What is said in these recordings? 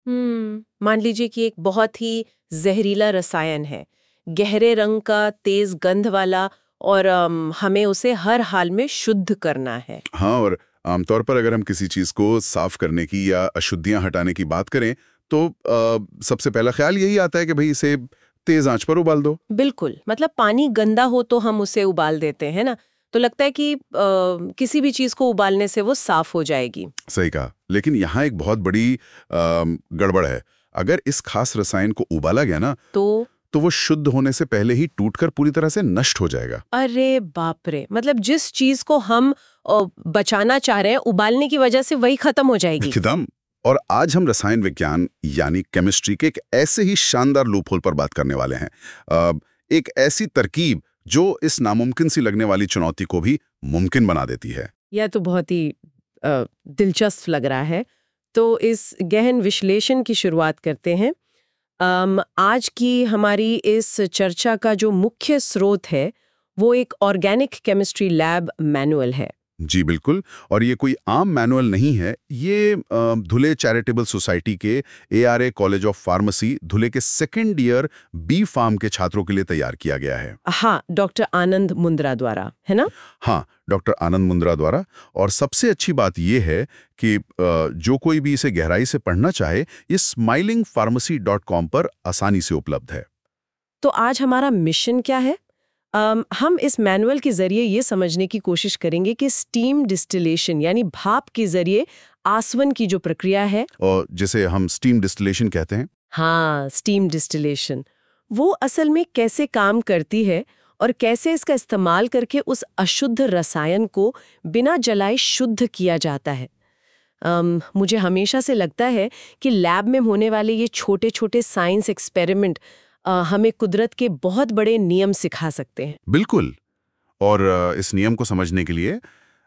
मान लीजिए कि एक बहुत ही जहरीला रसायन है, गहरे रंग का, तेज गंध वाला, और हमें उसे हर हाल में शुद्ध करना है। हाँ, और आमतौर पर अगर हम किसी चीज को साफ करने की या अशुद्धियां हटाने की बात करें तो सबसे पहला ख्याल यही आता है कि भाई इसे तेज आंच पर उबाल दो। बिल्कुल, मतलब पानी गंदा हो तो हम उसे उबाल देते हैं ना, तो लगता है कि किसी भी चीज को उबालने से वो साफ हो जाएगी। सही कहा, लेकिन यहाँ एक बहुत बड़ी गड़बड़ है। अगर इस खास रसायन को उबाला गया ना तो वो शुद्ध होने से पहले ही टूटकर पूरी तरह से नष्ट हो जाएगा। अरे बाप रे, मतलब जिस चीज को हम बचाना चाह रहे हैं, उबालने की वजह से वही खत्म हो जाएगी। एकदम। और आज हम रसायन विज्ञान यानी केमिस्ट्री के एक ऐसे ही शानदार लूपहोल पर बात करने वाले हैं। एक ऐसी तरकीब जो इस नामुमकिन सी लगने वाली चुनौती को भी मुमकिन बना देती है। यह तो बहुत ही दिलचस्प लग रहा है। तो इस गहन विश्लेषण की शुरुआत करते हैं। आज की हमारी इस चर्चा का जो मुख्य स्रोत है वो एक ऑर्गेनिक केमिस्ट्री लैब मैनुअल है। जी बिल्कुल, और ये कोई आम मैनुअल नहीं है। ये धुले चैरिटेबल सोसाइटी के ARA college of pharmacy Dhule के सेकेंड ईयर बी फार्म के छात्रों के लिए तैयार किया गया है। हाँ, डॉक्टर आनंद मुंद्रा द्वारा, है ना? हाँ, डॉक्टर आनंद मुंद्रा द्वारा। और सबसे अच्छी बात यह है कि जो कोई भी इसे गहराई से पढ़ना चाहे, ये smilingpharmacy.com पर आसानी से उपलब्ध है। तो आज हमारा मिशन क्या है? हम इस मैनुअल के जरिए ये समझने की कोशिश करेंगे कि स्टीम डिस्टिलेशन यानी भाप के जरिए आसवन की जो प्रक्रिया है, और जिसे हम स्टीम डिस्टिलेशन कहते हैं, हाँ, स्टीम डिस्टिलेशन, वो असल में कैसे काम करती है और कैसे इसका इस्तेमाल करके उस अशुद्ध रसायन को बिना जलाए शुद्ध किया जाता है। मुझे हमेशा से लगता है कि लैब में होने वाले ये छोटे छोटे साइंस एक्सपेरिमेंट हमें कुदरत के बहुत बड़े नियम सिखा सकते हैं। बिल्कुल। और इस नियम को समझने के लिए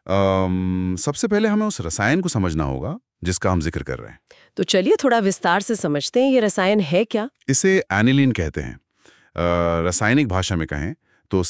सबसे पहले हमें उस रसायन को समझना होगा जिसका हम जिक्र कर रहे हैं। तो चलिए थोड़ा विस्तार से समझते हैं, ये रसायन है क्या? इसे एनिलीन कहते हैं। रासायनिक भाषा में कहें तो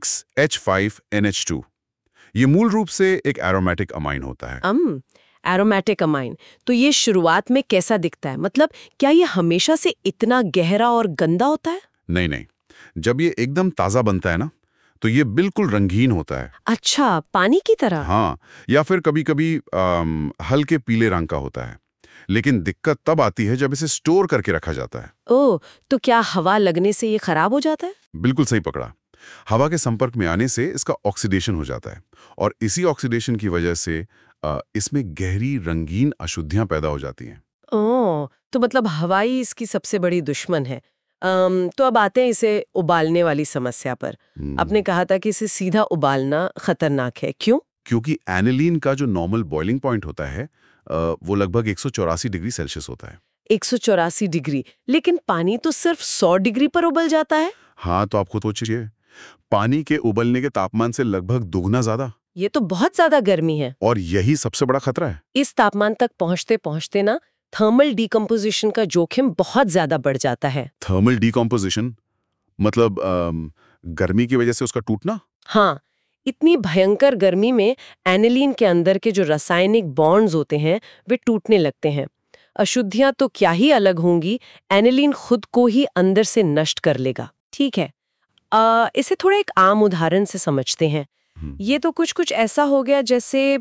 C6H5NH2। ये मूल रूप से एक एरोमेटिक अमाइन होता है। एरोमेटिक अमाइन, तो ये शुरुआत में कैसा दिखता है? मतलब क्या ये हमेशा से इतना गहरा और गंदा होता है? नहीं नहीं, जब ये एकदम ताज़ा बनता है ना तो ये बिल्कुल रंगीन होता है। अच्छा, पानी की तरह? हाँ, या फिर कभी-कभी हल्के पीले रंग का होता है। लेकिन दिक्कत तब आती है जब इसे स्टोर करके रखा जाता है। ओह, तो क्या हवा लगने से ये खराब हो जाता है? बिल्कुल सही पकड़ा। हवा के संपर्क में आने से इसका ऑक्सीडेशन हो जाता है, और इसी ऑक्सीडेशन की वजह से इसमें गहरी रंगीन अशुद्धियां पैदा हो जाती हैं। ओह, तो मतलब हवाई इसकी सबसे बड़ी दुश्मन है। तो अब आते हैं इसे उबालने वाली समस्या पर। आपने कहा था कि इसे सीधा उबालना खतरनाक है, क्यों? क्योंकि एनिलीन का जो नॉर्मल बॉइलिंग पॉइंट होता है वो लगभग 184 डिग्री सेल्सियस होता है। 184 डिग्री, लेकिन पानी तो सिर्फ 100 डिग्री पर उबल जाता है। हाँ, तो आप खुद सोचिए, पानी के उबलने के तापमान से लगभग दुगना ज्यादा। ये तो बहुत ज्यादा गर्मी है। और यही सबसे बड़ा खतरा है। इस तापमान तक पहुंचते पहुंचते ना थर्मल डिकम्पोजिशन का जोखिम बहुत ज्यादा बढ़ जाता है। थर्मल डिकम्पोजिशन मतलब गर्मी की वजह से उसका टूटना? हाँ, इतनी भयंकर गर्मी में एनिलीन के अंदर के जो रासायनिक बॉन्ड्स होते हैं वे टूटने लगते हैं। अशुद्धियां तो क्या ही अलग होंगी, एनिलीन खुद को ही अंदर से नष्ट कर लेगा। ठीक है, इसे थोड़ा एक आम उदाहरण से समझते हैं। ये तो कुछ ऐसा हो गया जैसे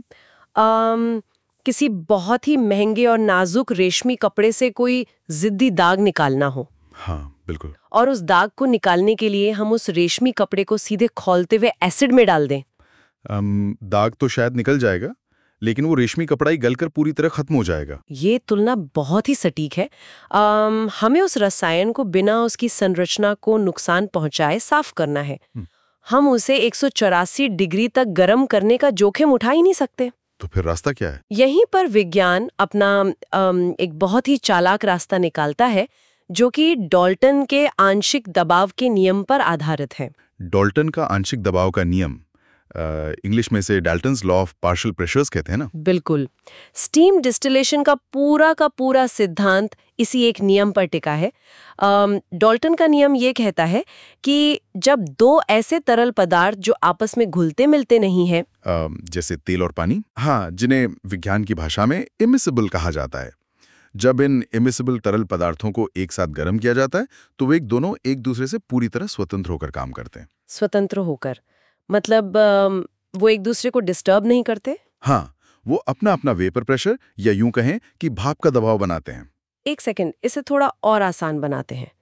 किसी बहुत ही महंगे और नाजुक रेशमी कपड़े से कोई जिद्दी दाग निकालना हो। हाँ बिल्कुल। और उस दाग को निकालने के लिए हम उस रेशमी कपड़े को सीधे खौलते हुए एसिड में डाल दें। दाग तो शायद निकल जाएगा, लेकिन वो रेशमी कपड़ा ही गलकर पूरी तरह खत्म हो जाएगा। ये तुलना बहुत ही सटीक है। हमें उस रसायन को बिना उसकी संरचना को नुकसान पहुंचाए साफ करना है। हम उसे 184 डिग्री तक गर्म करने का जोखिम उठा ही नहीं सकते। तो फिर रास्ता क्या है? यहीं पर विज्ञान अपना एक बहुत ही चालाक रास्ता निकालता है, जो कि डाल्टन के आंशिक दबाव के नियम पर आधारित है। डाल्टन का आंशिक दबाव का नियम, इंग्लिश में से Dalton's law of partial pressures कहते हैं ना? बिल्कुल। स्टीम डिस्टिलेशन का पूरा सिद्धांत इसी एक नियम पर टिका है। डाल्टन का नियम ये कहता है कि जब दो ऐसे तरल पदार्थ जो आपस में घुलते मिलते नहीं हैं, जैसे तेल और पानी, हाँ, जिन्हें विज्ञान की भाषा में इमिसिबल कहा जाता है, जब इन इमिसिबल तरल पदार्थों को एक साथ गर्म किया जाता है तो वे दोनों एक दूसरे से पूरी तरह स्वतंत्र होकर काम करते हैं। स्वतंत्र होकर मतलब वो एक दूसरे को डिस्टर्ब नहीं करते? हाँ, वो अपना अपना वेपर प्रेशर या यूं कहें कि भाप का दबाव बनाते हैं। एक सेकंड, इसे थोड़ा और आसान बनाते हैं।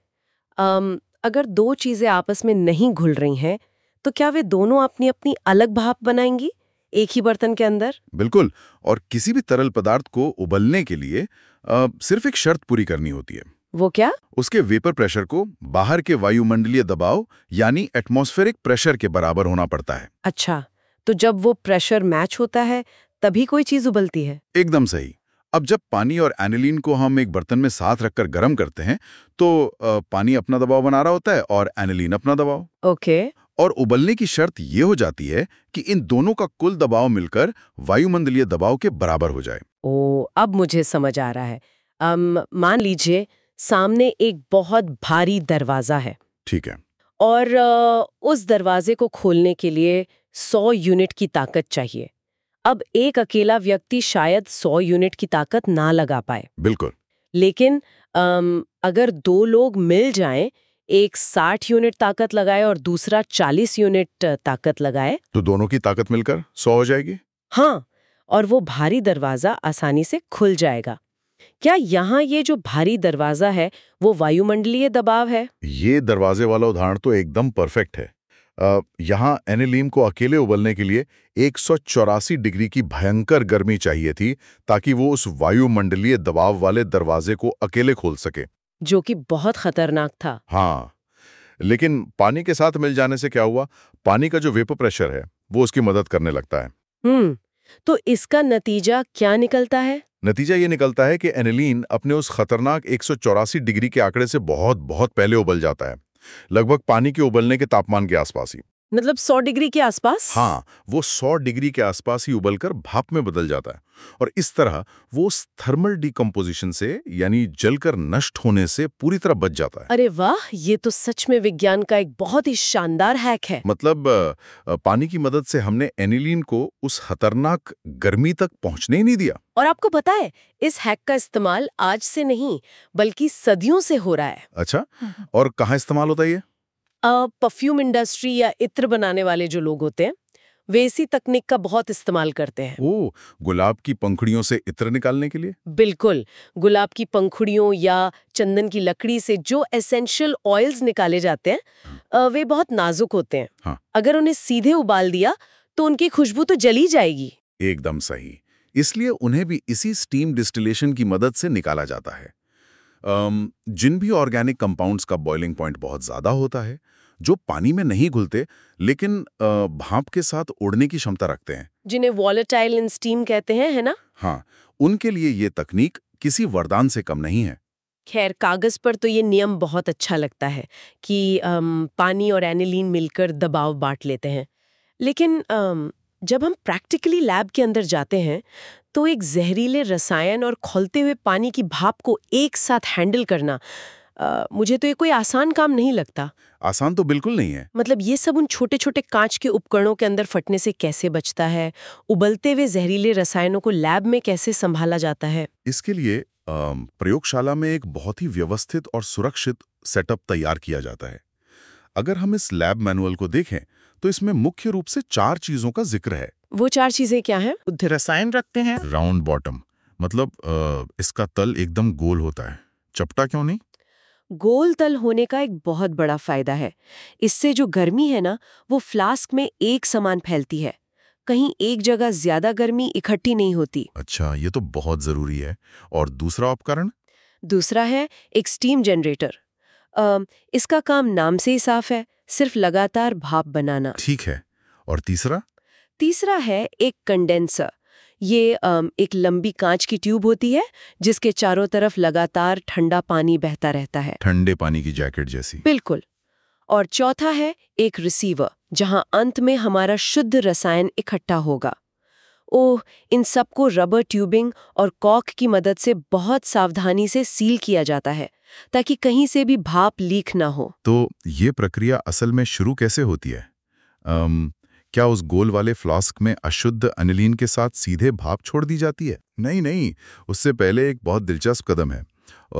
अगर दो चीजें आपस में नहीं घुल रही हैं तो क्या वे दोनों अपनी अपनी अलग भाप बनाएंगी एक ही बर्तन के अंदर? बिल्कुल। और किसी भी तरल पदार्थ को उबलने के लिए सिर्फ एक शर्त पूरी करनी होती है। वो क्या? उसके वेपर प्रेशर को बाहर के वायुमंडलीय दबाव यानी एटमॉस्फेरिक प्रेशर के बराबर होना पड़ता है। अच्छा, तो जब वो प्रेशर मैच होता है तभी कोई चीज उबलती है? एकदम सही। अब जब पानी और एनिलीन को हम एक बर्तन में साथ रखकर गर्म करते हैं तो पानी अपना दबाव बना रहा होता है और एनिलीन अपना दबाव। ओके। और उबलने की शर्त ये हो जाती है कि इन दोनों का कुल दबाव मिलकर वायुमंडलीय दबाव के बराबर हो जाए। ओ, अब मुझे समझ आ रहा है। मान लीजिए सामने एक बहुत भारी दरवाजा है। ठीक है। और उस दरवाजे को खोलने के लिए 100 यूनिट की ताकत चाहिए। अब एक अकेला व्यक्ति शायद 100 यूनिट की ताकत ना लगा पाए। बिल्कुल। लेकिन अगर दो लोग मिल जाएं, एक 60 यूनिट ताकत लगाए और दूसरा 40 यूनिट ताकत लगाए, तो दोनों की ताकत मिलकर 100 हो जाएगी। हाँ, और वो भारी दरवाजा आसानी से खुल जाएगा। क्या यहाँ ये जो भारी दरवाजा है वो वायुमंडलीय दबाव है? ये दरवाजे वाला उदाहरण तो एकदम परफेक्ट है। यहाँ एनिलीन को अकेले उबलने के लिए 184 डिग्री की भयंकर गर्मी चाहिए थी ताकि वो उस वायुमंडलीय दबाव वाले दरवाजे को अकेले खोल सके, जो कि बहुत खतरनाक था। हाँ, लेकिन पानी के साथ मिल जाने से क्या हुआ, पानी का जो वेपर प्रेशर है वो उसकी मदद करने लगता है। तो इसका नतीजा क्या निकलता है? नतीजा ये निकलता है कि एनिलीन अपने उस खतरनाक 184 डिग्री के आंकड़े से बहुत बहुत पहले उबल जाता है, लगभग पानी के उबलने के तापमान के आसपास ही। मतलब 100 डिग्री के आसपास? हाँ, वो 100 डिग्री के आसपास ही उबलकर भाप में बदल जाता है और इस तरह वो उस थर्मल डिकम्पोजिशन से यानी जलकर नष्ट होने से पूरी तरह बच जाता है। अरे वाह, ये तो सच में विज्ञान का एक बहुत ही शानदार हैक है। मतलब पानी की मदद से हमने एनिलीन को उस खतरनाक गर्मी तक पहुंचने ही नहीं दिया। और आपको पता है, इस हैक का इस्तेमाल आज से नहीं बल्कि सदियों से हो रहा है। अच्छा, और कहाँ इस्तेमाल होता है ये? परफ्यूम इंडस्ट्री या इत्र बनाने वाले जो लोग होते हैं वे इसी तकनीक का बहुत इस्तेमाल करते हैं। ओह, गुलाब की पंखुड़ियों से इत्र निकालने के लिए? बिल्कुल, गुलाब की पंखुड़ियों या चंदन की लकड़ी से जो एसेंशियल ऑयल्स निकाले जाते हैं वे बहुत नाजुक होते हैं। हाँ। अगर उन्हें सीधे उबाल दिया तो उनकी खुशबू तो जली जाएगी। एकदम सही। इसलिए उन्हें भी इसी स्टीम डिस्टिलेशन की मदद से निकाला जाता है। जिन भी ऑर्गेनिक कंपाउंड्स का बॉइलिंग पॉइंट बहुत ज्यादा होता है, जो पानी में नहीं घुलते लेकिन भाप के साथ उड़ने की क्षमता रखते हैं, जिन्हें वॉलेटाइल इन स्टीम कहते हैं, है ना? हाँ, उनके लिए ये तकनीक किसी वरदान से कम नहीं है। खैर, कागज पर तो ये नियम बहुत अच्छा लगता है कि पानी और एनिलीन मिलकर दबाव बांट लेते हैं। लेकिन जब हम प्रैक्टिकली लैब के अंदर जाते हैं तो एक जहरीले रसायन और खौलते हुए पानी की भाप को एक साथ हैंडल करना मुझे तो ये कोई आसान काम नहीं लगता। आसान तो बिल्कुल नहीं है। मतलब ये सब उन छोटे छोटे कांच के उपकरणों के अंदर फटने से कैसे बचता है? उबलते हुए जहरीले रसायनों को लैब में कैसे संभाला जाता है? इसके लिए प्रयोगशाला में एक बहुत ही व्यवस्थित और सुरक्षित सेटअप तैयार किया जाता है। अगर हम इस लैब मैनुअल को देखें तो इसमें मुख्य रूप से 4 चीजों का जिक्र है। वो 4 चीजें क्या हैं? शुद्ध रसायन रखते हैं। राउंड बॉटम, मतलब इसका तल एकदम गोल होता है। चपटा क्यों नहीं? गोल तल होने का एक बहुत बड़ा फायदा है। इससे जो गर्मी है ना, वो फ्लास्क में एक समान फैलती है। कहीं एक जगह ज्यादा गर्मी इकट्ठी नहीं होती। अच्छा, ये तो बहुत जरूरी है। और दूसरा उपकरण? दूसरा है एक स्टीम जनरेटर। इसका काम नाम से ही साफ है, सिर्फ लगातार भाप बनाना। ठीक है। और तीसरा? तीसरा है एक कंडेंसर। ये एक लंबी कांच की ट्यूब होती है जिसके चारों तरफ लगातार ठंडा पानी बहता रहता है। ठंडे पानी की जैकेट जैसी। बिल्कुल। और चौथा है एक रिसीवर, जहां अंत में हमारा शुद्ध रसायन इकट्ठा होगा। ओह, इन सबको रबर ट्यूबिंग और कॉक की मदद से बहुत सावधानी से सील किया जाता है ताकि कहीं से भी भाप लीक ना हो। तो ये प्रक्रिया असल में शुरू कैसे होती है? क्या उस गोल वाले फ्लास्क में अशुद्ध एनिलीन के साथ सीधे भाप छोड़ दी जाती है? नहीं नहीं, उससे पहले एक बहुत दिलचस्प कदम है।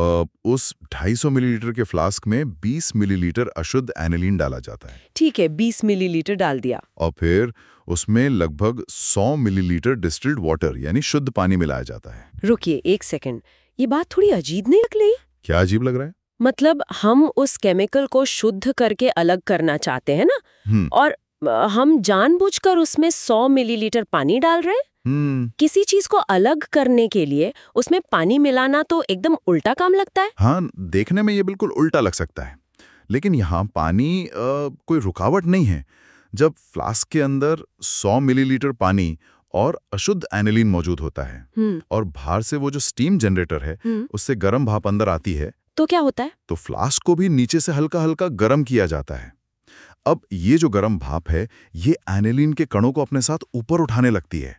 उस 250 मिलीलीटर के फ्लास्क में 20 मिलीलीटर अशुद्ध एनिलीन डाला जाता है। ठीक है, 20 मिलीलीटर डाल दिया। और फिर उसमें लगभग 100 मिलीलीटर डिस्टिल्ड वाटर यानी शुद्ध पानी मिलाया जाता है। रुकिए एक सेकंड, ये बात थोड़ी अजीब नहीं लग रही? क्या अजीब लग रहा है? मतलब हम उस केमिकल को शुद्ध करके अलग करना चाहते हैं ना, और हम जानबूझकर उसमें 100 मिलीलीटर पानी डाल रहे हैं। किसी चीज को अलग करने के लिए उसमें पानी मिलाना तो एकदम उल्टा काम लगता है। हाँ, देखने में ये बिल्कुल उल्टा लग सकता है, लेकिन यहाँ पानी कोई रुकावट नहीं है। जब फ्लास्क के अंदर 100 मिलीलीटर पानी और अशुद्ध एनिलीन मौजूद होता है और बाहर से वो जो स्टीम जनरेटर है उससे गर्म भाप अंदर आती है, तो क्या होता है? तो फ्लास्क को भी नीचे से हल्का हल्का गर्म किया जाता है। अब ये जो गर्म भाप है ये एनिलीन के कणों को अपने साथ ऊपर उठाने लगती है।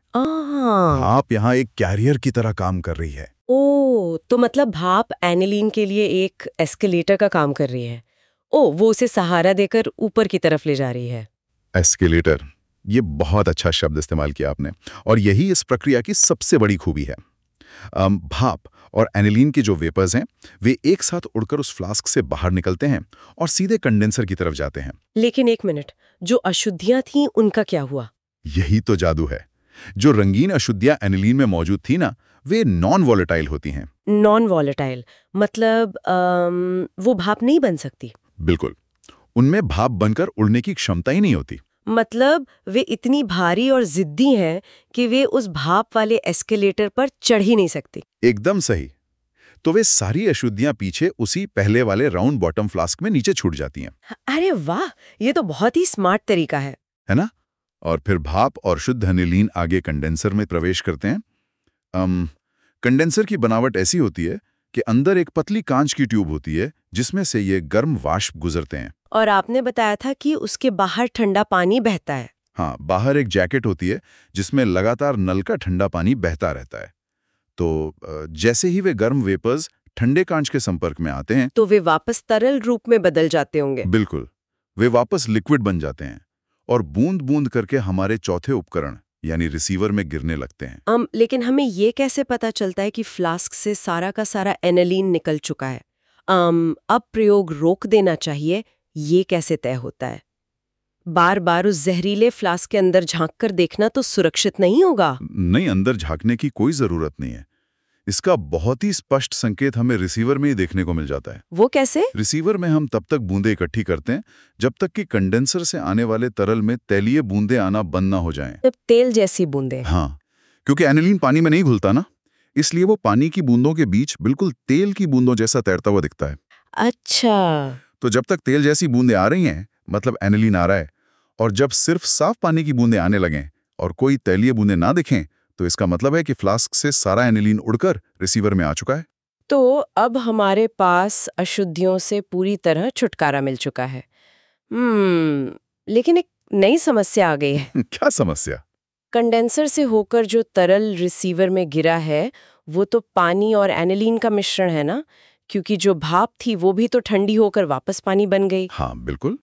भाप यहाँ एक कैरियर की तरह काम कर रही है। ओ, तो मतलब भाप एनिलीन के लिए एक एस्केलेटर का काम कर रही है। ओ, वो उसे सहारा देकर ऊपर की तरफ ले जा रही है। एस्केलेटर, ये बहुत अच्छा शब्द इस्तेमाल किया आपने, और यही इस प्रक्रिया की सबसे बड़ी खूबी है। भाप और एनिलीन के जो वेपर्स हैं वे एक साथ उड़कर उस फ्लास्क से बाहर निकलते हैं और सीधे कंडेंसर की तरफ जाते हैं। लेकिन एक मिनट, जो अशुद्धियां थीं उनका क्या हुआ? यही तो जादू है। जो रंगीन अशुद्धियां एनिलीन में मौजूद थी ना, वे नॉन वॉलेटाइल होती हैं। नॉन वॉलेटाइल मतलब वो भाप नहीं बन सकती? बिल्कुल, उनमें भाप बनकर उड़ने की क्षमता ही नहीं होती। मतलब वे इतनी भारी और जिद्दी हैं कि वे उस भाप वाले एस्केलेटर पर चढ़ ही नहीं सकती। एकदम सही। तो वे सारी अशुद्धियां पीछे उसी पहले वाले राउंड बॉटम फ्लास्क में नीचे छूट जाती हैं। अरे वाह, ये तो बहुत ही स्मार्ट तरीका है ना? और फिर भाप और शुद्ध एनिलीन आगे कंडेंसर में प्रवेश करते हैं। कंडेंसर की बनावट ऐसी होती है कि अंदर एक पतली कांच की ट्यूब होती है जिसमें से ये गर्म वाष्प गुजरते हैं। और आपने बताया था कि उसके बाहर ठंडा पानी बहता है। हाँ, बाहर एक जैकेट होती है जिसमें लगातार नल का ठंडा पानी बहता रहता है। तो जैसे ही वे गर्म वेपर्स ठंडे कांच के संपर्क में आते हैं तो वे वापस तरल रूप में बदल जाते होंगे। बिल्कुल, वे वापस लिक्विड बन जाते हैं और बूंद बूंद करके हमारे चौथे उपकरण यानी रिसीवर में गिरने लगते हैं। लेकिन हमें ये कैसे पता चलता है कि फ्लास्क से सारा का सारा एनिलीन निकल चुका है? अब प्रयोग रोक देना चाहिए, ये कैसे तय होता है? बार बार उस जहरीले फ्लास्क के अंदर झांक कर देखना तो सुरक्षित नहीं होगा। नहीं, अंदर झांकने की कोई जरूरत नहीं है। इसका बहुत ही स्पष्ट संकेत हमें रिसीवर में ही देखने को मिल जाता है। वो कैसे? रिसीवर में हम तब तक बूंदें इकट्ठी करते हैं जब तक कि कंडेंसर से आने वाले तरल में तैलीय बूंदें आना बंद ना हो जाएं। जब तेल जैसी बूंदें? हाँ, क्योंकि एनिलीन पानी में नहीं घुलता ना, इसलिए वो पानी की बूंदों के बीच बिल्कुल तेल की बूंदों जैसा तैरता हुआ दिखता है। अच्छा, तो जब तक तेल जैसी बूंदें आ रही हैं मतलब एनिलीन आ रहा है, और जब सिर्फ साफ पानी की बूंदें आने लगें और कोई तैलीय बूंदें ना दिखें तो इसका मतलब है कि फ्लास्क से सारा एनिलीन उड़कर रिसीवर में आ चुका है। तो अब हमारे पास अशुद्धियों से पूरी तरह छुटकारा मिल चुका है। लेकिन एक नई समस्या आ गई है। क्या समस्या? कंडेंसर से होकर जो तरल रिसीवर में गिरा है वो तो पानी और एनिलीन का मिश्रण है ना, क्योंकि जो भाप थी वो भी तो ठंडी होकर वापस पानी बन गई। हाँ बिल्कुल।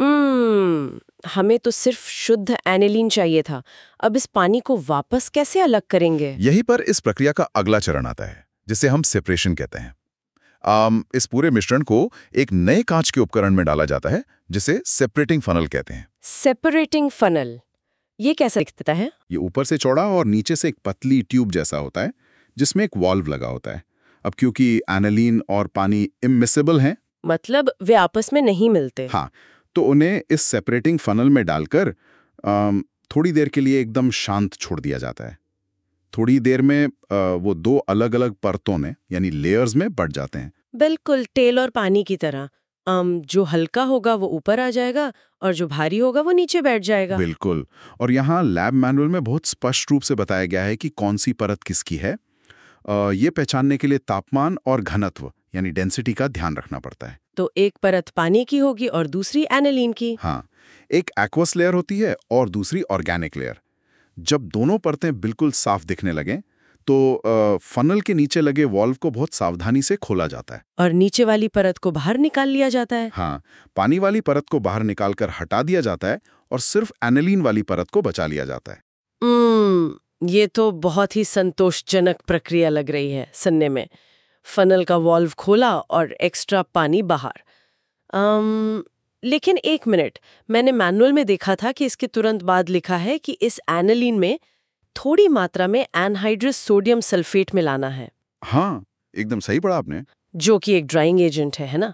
हमें तो सिर्फ शुद्ध एनिलीन चाहिए था। अब इस पानी को वापस कैसे अलग करेंगे? यहीं पर इस प्रक्रिया का अगला चरण आता है जिसे हम सेपरेशन कहते हैं। इस पूरे मिश्रण को एक नए कांच के उपकरण में डाला जाता है जिसे सेपरेटिंग फनल कहते हैं। सेपरेटिंग फनल, ये कैसा दिखता है? ये ऊपर से चौड़ा और नीचे से एक पतली ट्यूब जैसा होता है जिसमें एक वाल्व लगा होता है। अब क्योंकि एनिलीन और पानी इमिसिबल हैं, मतलब वे आपस में नहीं मिलते। हाँ, तो उन्हें इस सेपरेटिंग फनल में डालकर थोड़ी देर के लिए एकदम शांत छोड़ दिया जाता है। थोड़ी देर में वो दो अलग अलग परतों में यानी लेयर्स में बढ़ जाते हैं। बिल्कुल तेल और पानी की तरह। जो हल्का होगा वो ऊपर आ जाएगा और जो भारी होगा वो नीचे बैठ जाएगा। बिल्कुल, और यहाँ लैब मैनुअल में बहुत स्पष्ट रूप से बताया गया है कि कौन सी परत किसकी है। ये पहचानने के लिए तापमान और घनत्व यानी डेंसिटी का ध्यान रखना पड़ता है। तो एक परत पानी की होगी और दूसरी एनिलीन की। हाँ, एक एक्वस लेयर होती है और दूसरी ऑर्गेनिक लेयर। जब दोनों परतें बिल्कुल साफ दिखने लगें तो फनल के नीचे लगे वाल्व को बहुत सावधानी से खोला जाता है और नीचे वाली परत को बाहर निकाल लिया जाता है। हाँ, पानी वाली परत को बाहर निकालकर हटा दिया जाता है और सिर्फ एनिलीन वाली परत को बचा लिया जाता है। ये तो बहुत ही संतोषजनक प्रक्रिया लग रही है सुनने में। फनल का वॉल्व खोला और एक्स्ट्रा पानी बाहर। लेकिन एक मिनट, मैंने मैनुअल में देखा था कि इसके तुरंत बाद लिखा है कि इस एनिलीन में थोड़ी मात्रा में एनहाइड्रस सोडियम सल्फेट मिलाना है। हाँ, एकदम सही पढ़ा आपने। जो कि एक ड्राइंग एजेंट है ना?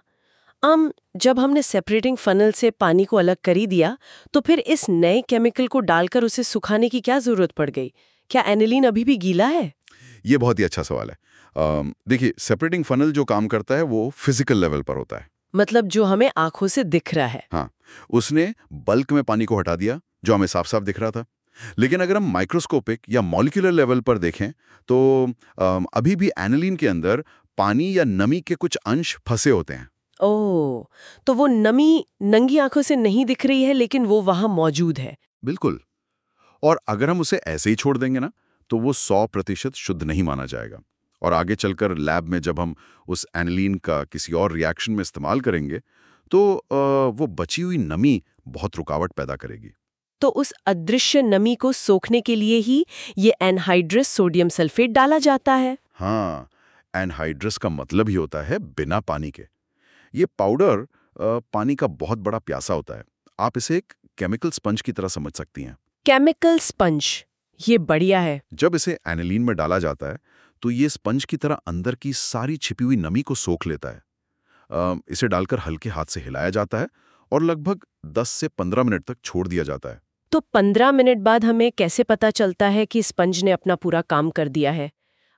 जब हमने सेपरेटिंग फनल से पानी को अलग कर ही दिया, तो फिर इस नए केमिकल को डालकर उसे सुखाने की क्या जरूरत पड़ गई? क्या एनिलीन अभी भी गीला है? ये बहुत ही अच्छा सवाल है। देखिए, सेपरेटिंग फनल जो काम करता है वो फिजिकल लेवल पर होता है। मतलब जो हमें आंखों से दिख रहा है। हाँ, उसने बल्क में पानी को हटा दिया जो हमें साफ साफ दिख रहा था। लेकिन अगर हम माइक्रोस्कोपिक या मॉलिक्यूलर लेवल पर देखें तो अभी भी एनिलीन के अंदर पानी या नमी के कुछ अंश फंसे होते हैं। ओह, तो वो नमी नंगी आंखों से नहीं दिख रही है, लेकिन वो वहां मौजूद है। बिल्कुल। और अगर हम उसे ऐसे ही छोड़ देंगे ना, तो वो 100% शुद्ध नहीं माना जाएगा। और आगे चलकर लैब में जब हम उस एनिलीन का किसी और रिएक्शन में इस्तेमाल करेंगे तो वो बची हुई नमी बहुत रुकावट पैदा करेगी। तो उस अदृश्य नमी को सोखने के लिए ही ये एनहाइड्रस सोडियम सल्फेट डाला जाता है। हाँ, एनहाइड्रस का मतलब ही होता है बिना पानी के। ये पाउडर पानी का बहुत बड़ा प्यासा होता है। आप इसे एक केमिकल स्पंज की तरह समझ सकती हैं। केमिकल स्पंज, ये बढ़िया है। जब इसे एनिलीन में डाला जाता है तो ये स्पंज की तरह अंदर की सारी छिपी हुई नमी को सोख लेता है। इसे डालकर हल्के हाथ से हिलाया जाता है और लगभग 10 से 15 मिनट तक छोड़ दिया जाता है। तो 15 मिनट बाद हमें कैसे पता चलता है कि स्पंज ने अपना पूरा काम कर दिया है?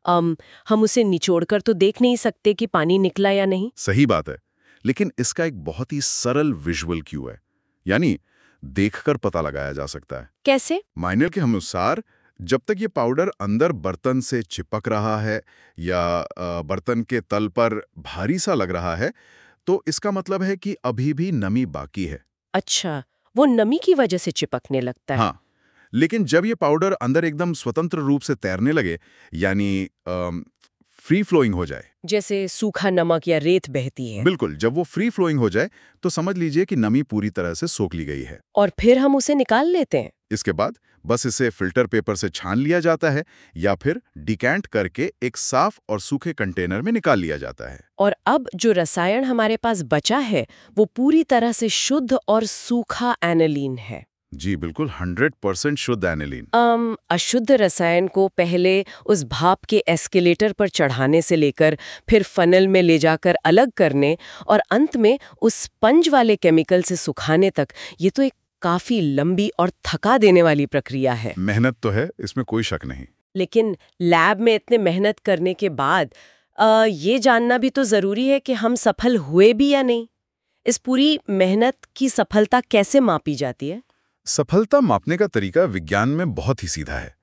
हम उसे निचोड़कर तो देख नहीं सकते कि पानी निकला या नहीं। सही बात है, लेकिन इसका एक बहुत ही सरल विजुअल क्यू है, यानी देखकर पता लगाया जा सकता है। कैसे? माइनर के अनुसार जब तक ये पाउडर अंदर बर्तन से चिपक रहा है या बर्तन के तल पर भारी सा लग रहा है, तो इसका मतलब है कि अभी भी नमी बाकी है। अच्छा, वो नमी की वजह से चिपकने लगता है। हाँ, लेकिन जब ये पाउडर अंदर एकदम स्वतंत्र रूप से तैरने लगे, यानी फ्री फ्लोइंग हो जाए, जैसे सूखा नमक या रेत बहती है। बिल्कुल, जब वो फ्री फ्लोइंग हो जाए तो समझ लीजिए कि नमी पूरी तरह से सोख ली गई है। और फिर हम उसे निकाल लेते हैं। इसके बाद बस इसे फिल्टर पेपर से छान लिया जाता है या फिर डिकैंट करके एक साफ और सूखे कंटेनर में निकाल लिया जाता है। और अब जो रसायन हमारे पास बचा है वो पूरी तरह से शुद्ध और सूखा एनिलीन है। जी बिल्कुल, 100% शुद्ध एनिलीन। अशुद्ध रसायन को पहले उस भाप के एस्केलेटर पर चढ़ाने से लेकर फिर फनल में ले जाकर अलग करने और अंत में उस स्पंज वाले केमिकल से सुखाने तक, ये तो एक काफी लंबी और थका देने वाली प्रक्रिया है। मेहनत तो है, इसमें कोई शक नहीं। लेकिन लैब में इतने मेहनत करने के बाद ये जानना भी तो जरूरी है कि हम सफल हुए भी या नहीं। इस पूरी मेहनत की सफलता कैसे मापी जाती है? सफलता मापने का तरीका विज्ञान में बहुत ही सीधा है।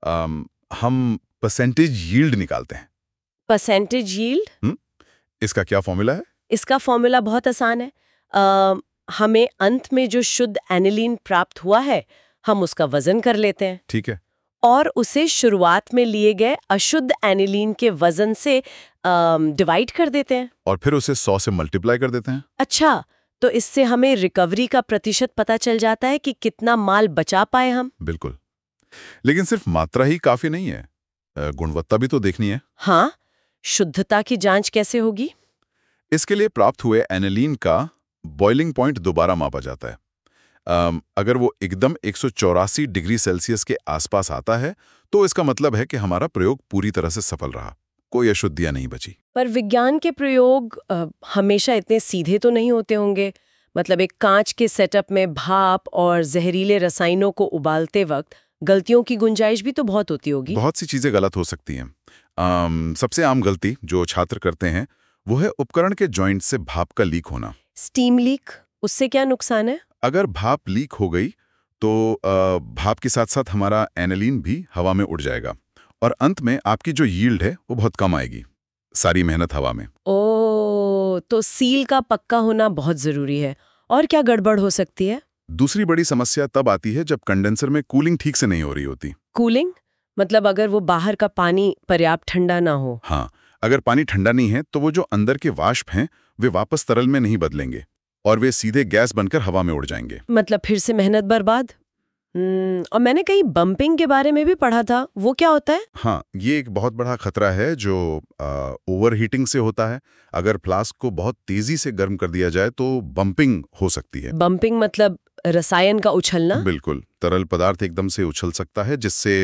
हम परसेंटेज यील्ड निकालते हैं। Percentage yield? इसका क्या फॉर्मूला है? इसका फॉर्मूला बहुत आसान है। हमें अंत में जो शुद्ध एनिलीन प्राप्त हुआ है, हम उसका वजन कर लेते हैं। ठीक है। और उसे शुरुआत में लिए गए अशुद्ध एनिलीन के वजन से डिवाइड कर देते हैं। और फिर उसे 100 से मल्टीप्लाई कर देते हैं। अच्छा, तो इससे हमें रिकवरी का प्रतिशत पता चल जाता है कि कितना माल बचा पाए हम। बिल्कुल, लेकिन सिर्फ मात्रा ही काफी नहीं है, गुणवत्ता भी तो देखनी है। हाँ, शुद्धता की जांच कैसे होगी? इसके लिए प्राप्त हुए एनिलीन का बॉइलिंग पॉइंट दोबारा मापा जाता है। अगर वो एकदम 184 डिग्री सेल्सियस के आसपास आता है तो इसका मतलब है कि हमारा प्रयोग पूरी तरह से सफल रहा, कोई अशुद्धियां नहीं बची। पर विज्ञान के प्रयोग हमेशा इतने सीधे तो नहीं होते होंगे। मतलब एक कांच के सेटअप में भाप और जहरीले रसायनों को उबालते वक्त गलतियों की गुंजाइश भी तो बहुत होती होगी। बहुत सी चीजें गलत हो सकती हैं। सबसे आम गलती जो छात्र करते हैं वो है उपकरण के जॉइंट से भाप का लीक होना। स्टीम लीक, उससे क्या नुकसान है? अगर भाप लीक हो गई तो भाप के साथ साथ हमारा एनिलीन भी हवा में उड़ जाएगा और अंत में आपकी जो यील्ड है वो बहुत कम आएगी, सारी मेहनत हवा में। ओह, तो सील का पक्का होना बहुत जरूरी है। और क्या गड़बड़ हो सकती है? दूसरी बड़ी समस्या तब आती है जब कंडेंसर में कूलिंग ठीक से नहीं हो रही होती। कूलिंग मतलब अगर वो बाहर का पानी पर्याप्त ठंडा ना हो। हाँ, अगर पानी ठंडा नहीं है तो वो जो अंदर के वाष्प हैं वे वापस तरल में नहीं बदलेंगे और वे सीधे गैस बनकर हवा में उड़ जाएंगे। मतलब फिर से मेहनत बर्बाद। और मैंने कहीं बम्पिंग के बारे में भी पढ़ा था, वो क्या होता है? हाँ, ये एक बहुत बड़ा खतरा है जो ओवरहीटिंग से होता है। अगर फ्लास्क को बहुत तेजी से गर्म कर दिया जाए तो बम्पिंग हो सकती है। बम्पिंग मतलब रसायन का उछलना? बिल्कुल, तरल पदार्थ एकदम से उछल सकता है, जिससे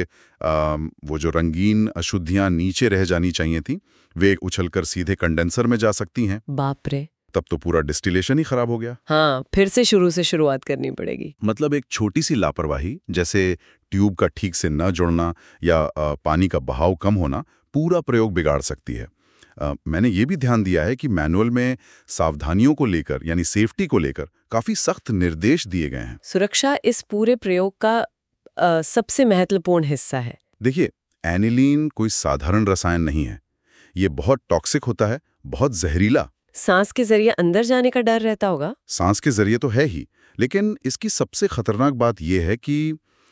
वो जो रंगीन अशुद्धियां नीचे रह जानी चाहिए थी, वे उछलकर सीधे कंडेंसर में जा सकती हैं। बाप रे, तब तो पूरा डिस्टिलेशन ही खराब हो गया। हाँ, फिर से शुरुआत करनी पड़ेगी। मतलब एक छोटी सी लापरवाही, जैसे ट्यूब का ठीक से न जुड़ना या पानी का बहाव कम होना, पूरा प्रयोग बिगाड़ सकती है। मैंने ये भी ध्यान दिया है कि मैनुअल में सावधानियों को लेकर, यानी सेफ्टी को लेकर, काफी सख्त निर्देश दिए गए हैं। सुरक्षा इस पूरे प्रयोग का सबसे महत्वपूर्ण हिस्सा है। देखिए, एनिलीन कोई साधारण रसायन नहीं है। ये बहुत टॉक्सिक होता है, बहुत जहरीला। सांस के जरिए अंदर जाने का डर रहता होगा? सांस के जरिए तो है ही, लेकिन इसकी सबसे खतरनाक बात यह है कि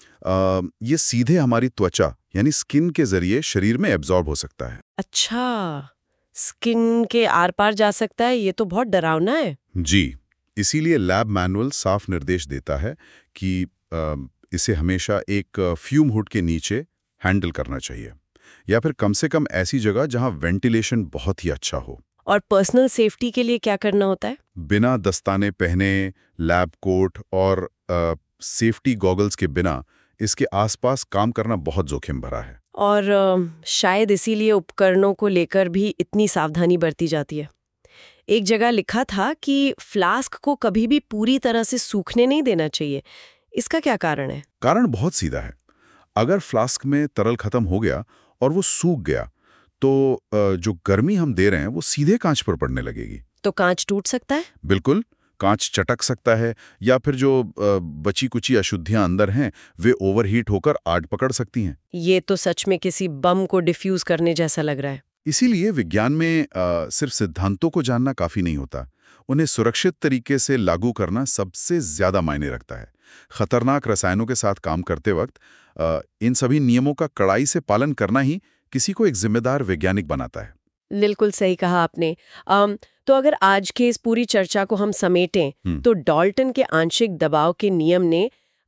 ये सीधे हमारी त्वचा यानी स्किन के जरिए शरीर में एब्जॉर्ब हो सकता है। अच्छा, स्किन के आर पार जा सकता है, ये तो बहुत डरावना है। जी, इसीलिए लैब मैनुअल साफ निर्देश देता है कि इसे हमेशा एक फ्यूम हुड के नीचे हैंडल करना चाहिए, या फिर कम से कम ऐसी जगह जहां वेंटिलेशन बहुत ही अच्छा हो। और पर्सनल सेफ्टी के लिए क्या करना होता है? बिना दस्ताने पहने, लैब कोट और सेफ्टी गॉगल्स के बिना इसके आसपास काम करना बहुत जोखिम भरा है। और शायद इसीलिए उपकरणों को लेकर भी इतनी सावधानी बरती जाती है। एक जगह लिखा था कि फ्लास्क को कभी भी पूरी तरह से सूखने नहीं देना चाहिए। इसका क्या कारण है? कारण बहुत सीधा है। अगर फ्लास्क में तरल खत्म हो गया और वो सूख गया, तो जो गर्मी हम दे रहे हैं वो सीधे कांच पर पड़ने लगेगी। तो कांच टूट सकता है? बिल्कुल, कांच चटक सकता है, या फिर जो बची कुची अशुद्धियां अंदर हैं वे ओवरहीट होकर आग पकड़ सकती हैं। ये तो सच में किसी बम को डिफ्यूज करने जैसा लग रहा है। इसीलिए विज्ञान में सिर्फ सिद्धांतों को जानना काफी नहीं होता, उन्हें सुरक्षित तरीके से लागू करना सबसे ज्यादा मायने रखता है। खतरनाक रसायनों के साथ काम करते वक्त इन सभी नियमों का कड़ाई से पालन करना ही किसी को एक जिम्मेदार वैज्ञानिक बनाता है। बिल्कुल सही कहा आपने। तो अगर आज के इस पूरी चर्चा को हम समेटें तो डाल्टन के आंशिक दबाव के नियम ने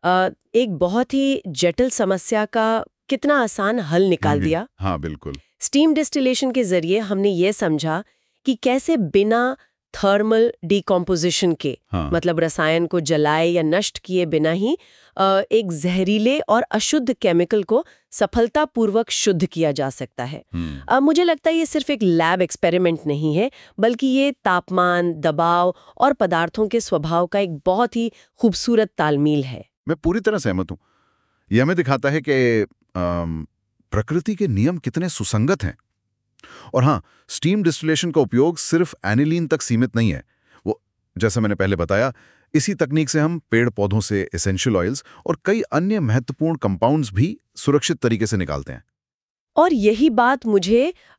एक बहुत ही जटिल समस्या का कितना आसान हल निकाल दिया। हाँ, बिल्कुल। स्टीम डिस्टिलेशन के जरिए हमने ये समझा कि कैसे बिना थर्मल डिकम्पोजिशन के, मतलब रसायन को जलाए या नष्ट किए बिना ही एक जहरीले और अशुद्ध केमिकल को सफलतापूर्वक शुद्ध किया जा सकता है। मुझे लगता है ये सिर्फ एक लैब एक्सपेरिमेंट नहीं है, बल्कि ये तापमान, दबाव और पदार्थों के स्वभाव का एक बहुत ही खूबसूरत तालमेल है। मैं पूरी तरह सहमत हूँ। यह हमें दिखाता है कि प्रकृति के नियम कितने सुसंगत हैं। और हाँ, स्टीम डिस्टिलेशन का उपयोग सिर्फ एनिलीन तक सीमित नहीं है। वो, जैसा मैंने पहले बताया, इसी तकनीक से हम पेड़ पौधों से एसेंशियल ऑयल्स और कई अन्य महत्वपूर्ण कंपाउंड्स भी सुरक्षित तरीके से निकालते हैं। और यही बात मुझे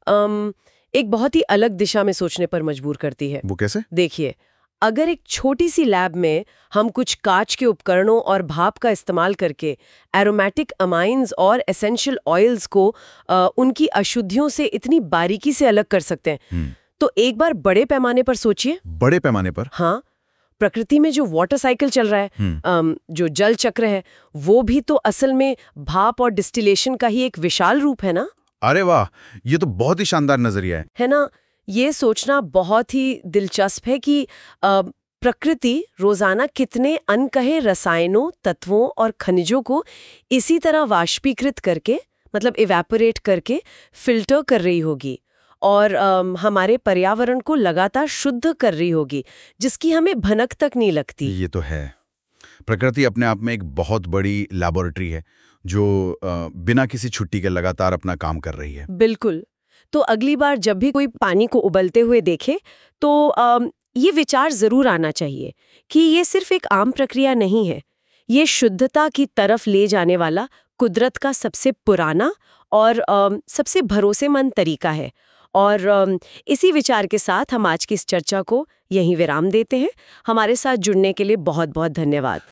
एक बहुत ही अलग दिशा में सोचने पर मजबूर करती है। वो कैसे? देखिए, अगर एक छोटी सी लैब में हम कुछ कांच के उपकरणों और भाप का इस्तेमाल करके एरोमेटिक अमाइंस और एसेंशियल ऑयल्स को उनकी अशुद्धियों से इतनी बारीकी से अलग कर सकते हैं, तो एक बार बड़े पैमाने पर सोचिए। बड़े पैमाने पर? हाँ, प्रकृति में जो वाटर साइकिल चल रहा है, जो जल चक्र है, वो भी तो असल में भाप और डिस्टिलेशन का ही एक विशाल रूप है ना। अरे वाह, ये तो बहुत ही शानदार नजरिया है ना। ये सोचना बहुत ही दिलचस्प है कि प्रकृति रोजाना कितने अनकहे रसायनों, तत्वों और खनिजों को इसी तरह वाष्पीकृत करके, मतलब इवेपोरेट करके फिल्टर कर रही होगी और हमारे पर्यावरण को लगातार शुद्ध कर रही होगी, जिसकी हमें भनक तक नहीं लगती। ये तो है। प्रकृति अपने आप में एक बहुत बड़ी लैबोरेटरी है जो बिना किसी छुट्टी के लगातार अपना काम कर रही है। बिल्कुल। तो अगली बार जब भी कोई पानी को उबलते हुए देखे तो ये विचार जरूर आना चाहिए कि ये सिर्फ एक आम प्रक्रिया नहीं है, ये शुद्धता की तरफ ले जाने वाला कुदरत का सबसे पुराना और सबसे भरोसेमंद तरीका है। और इसी विचार के साथ हम आज की इस चर्चा को यहीं विराम देते हैं। हमारे साथ जुड़ने के लिए बहुत बहुत धन्यवाद।